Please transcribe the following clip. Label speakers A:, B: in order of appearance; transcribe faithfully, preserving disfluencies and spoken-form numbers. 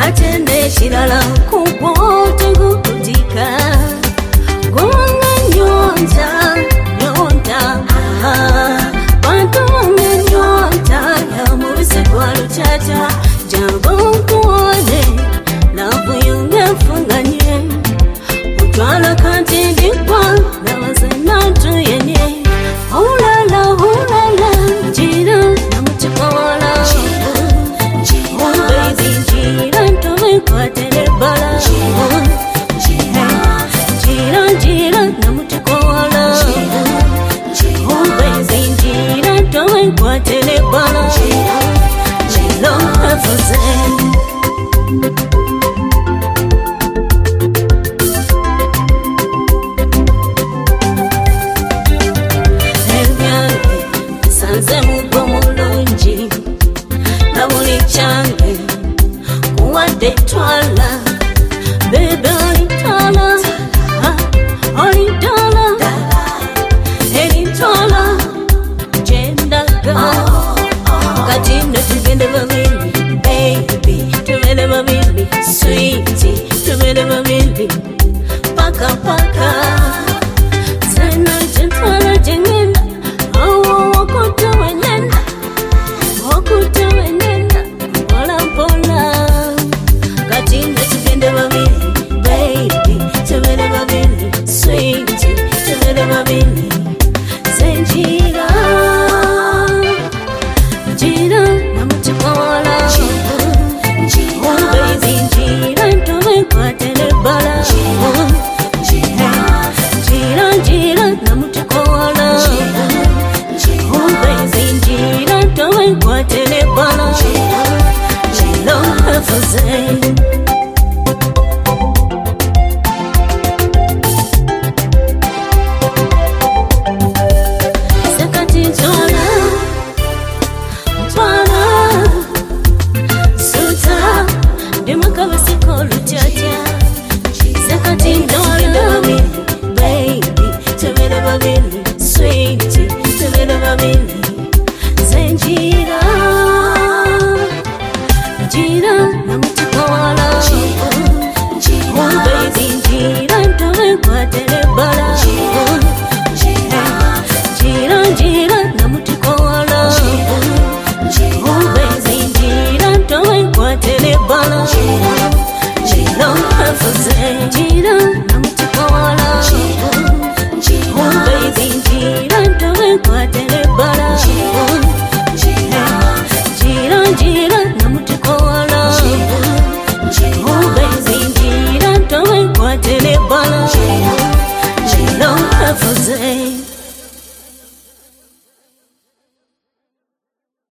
A: atende shirala kubote gukutika gonga nyonta nyonta bantu wange nyonta ya mubise kwa luchacha jambo kuone na buyunge mfunganye utwala kanti dikwa na wazena tuyenye hulala hulala jira na mchiko wala kwa telebala jira jira na mutiko wala ubezi jira towe kwa telebala jilo hafuze elbyane sanze mugo mulungi na buli change Wade twala, baby oli twala, oli twala, eli twala, jendaga, katina tugende babili, baby, tugende babili, sweetie, tugende babili, paka paka, sana jentwala jengenda, awo wakuta wenenda, wakuta wenenda, wala pola. Sweetie, tell me, baby, say Jira, Jira, I'm too cold. Oh, baby, Jira, don't make what telebala. Jira, Jira, I'm too cold. Oh, baby, Jira, don't make what telebala. Jira, have a say. Sweetie, tell me, baby, say Jira, Jira, I'm too cold. Oh, baby, Jira, don't make what telebala. Jira, Jira, I'm too cold. Oh, baby, Jira, don't make what telebala. Jira, have a say.